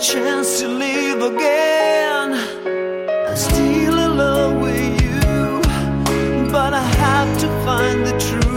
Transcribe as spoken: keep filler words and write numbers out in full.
chance to live again. I'm still in love with you, but I have to find the truth.